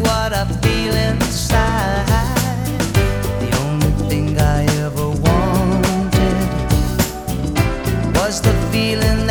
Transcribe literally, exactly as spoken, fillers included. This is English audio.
what I feel inside. The only thing I ever wanted was the feeling